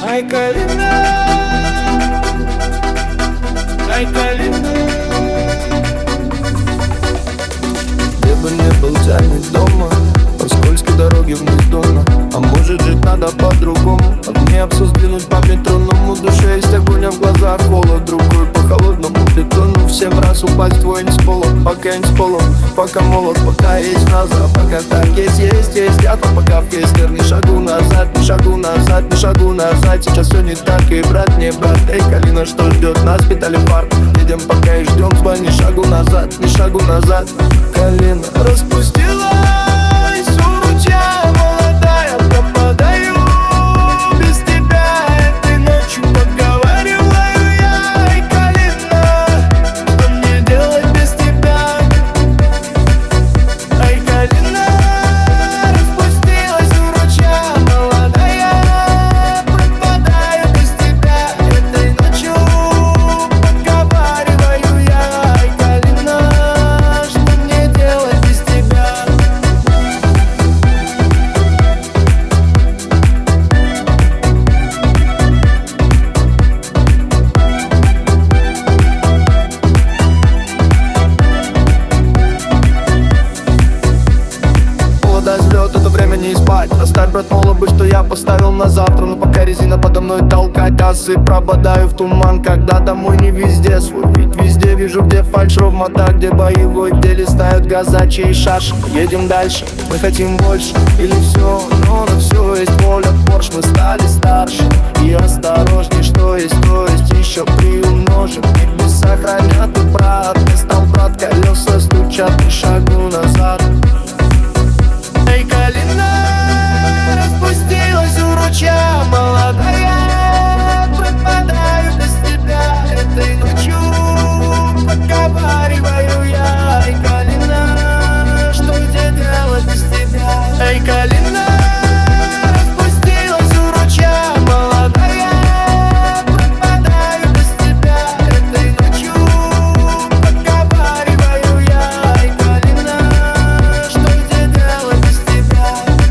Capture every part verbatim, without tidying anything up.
Ай, Калина, ай, Калина. Где бы не был, тянет дома по скользкой дороге вниз дома. А может жить надо по-другому. А мне абсу сдвинуть по метроному. В душе есть огонь, а в глазах холод. Рукой по холодному бетону. Всем раз упасть в твой не с пола. Пока не с полом, пока молод, пока есть назад. Пока так есть, есть, есть. Я там пока в кейстер. Не шагу назад, не шагу назад, не шагу назад. Сейчас все не так, и брат не брат. Эй, Калина, что ждет нас, питали фарт. Едем пока и ждем, звонь, не шагу назад, не шагу назад. Калина распустилась у ручья, молодая, пропадаю без тебя. Этой ночью поговариваю я. Эй, Калина, что мне делать без тебя? Эй, Калина распустилась у ручья, молодая, пропадаю без тебя. Этой ночью поговариваю я. Эй, Калина, что мне делать без тебя? Взлет, это время не спать. Оставь, брат, молобы, что я поставил на завтра. Но пока резина подо мной толкать, асы пропадаю в туман. Когда домой не везде свой вид, везде вижу, где фальшь, ровмота, где боевой, где листают газачи и шаши. Едем дальше, мы хотим больше или все, но на все есть воля. Порш, мы стали старше и осторожней, что есть, то есть еще приумножим. Небеса хранят и брат, не стал брат, колеса стучат, не шагу назад. Эй, Калина распустилась у ручья, молодая, пропадаю без тебя. Этой ночью поговариваю я. Эй, Калина, что где делать без тебя? Эй, Калина распустилась у ручья, молодая, пропадаю без тебя. Этой ночью поговариваю я. Эй, Калина, что где делать без тебя?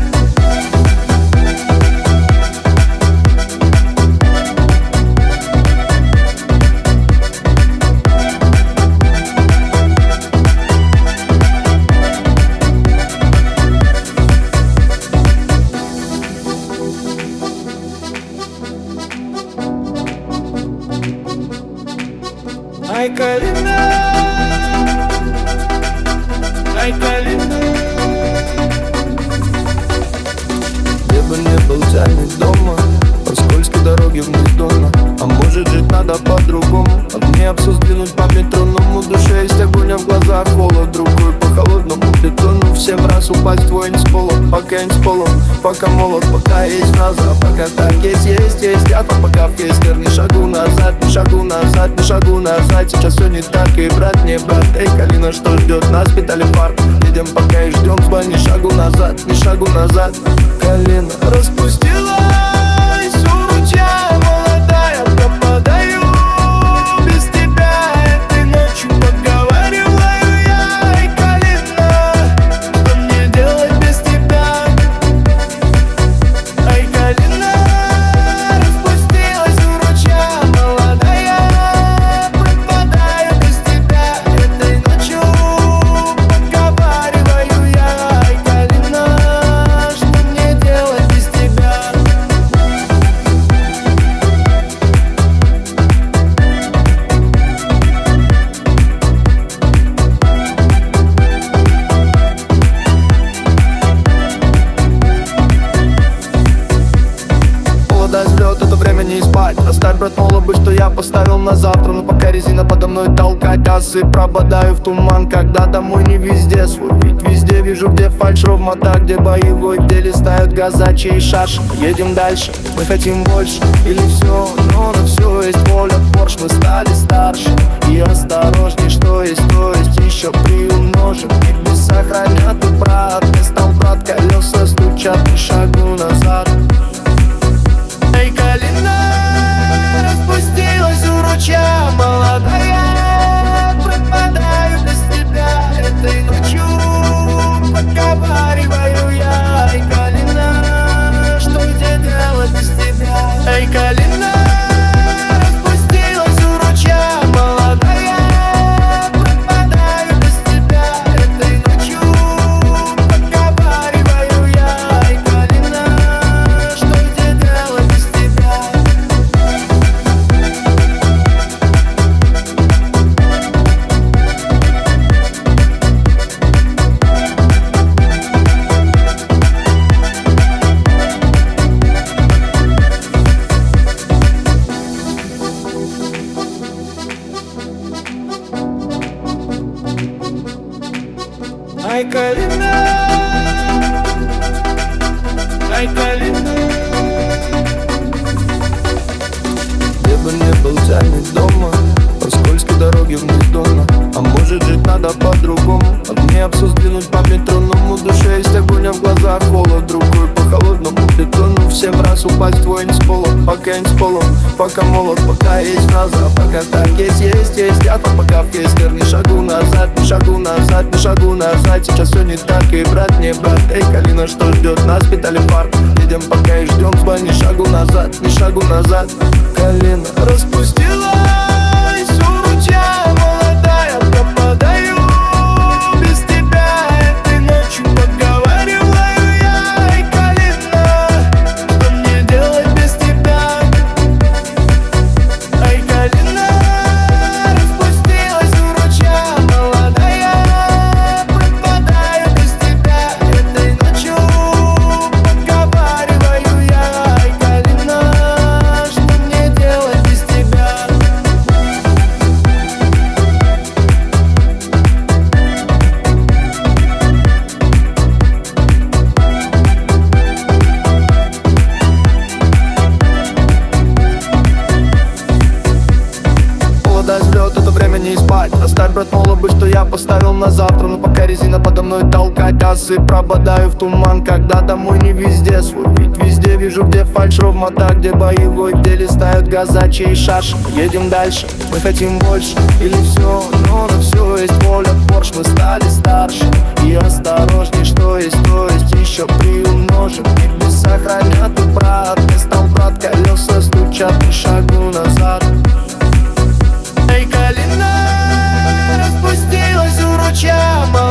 Ай, Калина, ай, Калина. Где бы не был, тянет дома по скользкой дороге вниз дома. А может жить надо по-другому. А мне абсу сдвинуть по метроному. В душе есть огонь, а в глазах холод. Рукой по холодному бетону. Всем раз упасть в твой не с пола. Пока не с полом, пока молод, пока есть назад. Пока так есть, есть, есть. Я там пока в кейстер. Не шагу назад, не шагу назад, не шагу назад. Сейчас все не так, и брат не брат. Эй, Калина, что ждет нас, питали фарт. Едем пока и ждем, звонь, не шагу назад, не шагу назад. Калина распустилась у ручья, молодая, пропадаю без тебя. Этой ночью поговариваю я. Эй, Калина, что мне делать без тебя? Эй, Калина распустилась у ручья, молодая, пропадаю без тебя. Этой ночью поговариваю я. Эй, Калина, что мне делать без тебя? Взлет, это время не спать. Оставь, брат, молобы, что я поставил на завтра. Но пока резина подо мной толкать, асы пропадаю в туман. Когда домой не везде свой вид, везде вижу, где фальшь, ровмота, где боевой, где листают газачи и шаши. Едем дальше, мы хотим больше или все, но на все есть воля. Порш, мы стали старше и осторожней, что есть, то есть еще приумножим. Небеса хранят и брат, не стал брат, колеса стучат, не шагу назад. Эй, Калина распустилась у ручья, молодая, пропадаю без тебя. Этой ночью поговариваю я. Эй, Калина, что где делать без тебя? Эй, Калина. Ай, Калина, ай, Калина. Где бы не был, тянет дома по скользкой дороге вниз дома. А может жить надо по-другому. От мне абсурд сдвинуть по метроному. В душе есть огонь, а в глазах холод. Рукой по холодному бетону. Всем раз упасть твой не с пола. Пока не с пола, пока молод, пока есть фраза. Пока так есть, есть, есть. Я там пока в кейстер. Не шагу назад, не шагу назад, не шагу назад. Сейчас все не так, и брат не брат. Эй, Калина, что ждет нас? Питали парк. Едем пока и ждем с бой. Не шагу назад, не шагу назад. Калина распустилась у ручья, молодая, пропадаю без тебя. Этой ночью подговариваю я. Эй, Калина, что мне делать без тебя? Эй, Калина распустилась у ручья, молодая, пропадаю без тебя. Этой ночью подговариваю я. Эй, Калина, что мне делать без тебя? Холода, взлет, это время не спать. Оставь, брат, молобы, что я поставил на завтра. Но пока резина подо мной толкать асы, пропадаю в туман, когда домой не везде свой. Ведь везде вижу, где фальшь, ровмота, где боевой, где листают газачи и шаши. Едем дальше, мы хотим больше. Или все, но на все есть воля. Порш, мы стали старше и осторожней. Что есть, то есть, еще приумножим. Небеса хранят и брат. Не стал брат, колеса стучат, не шагу назад. Эй, Калина распустилась у ручья,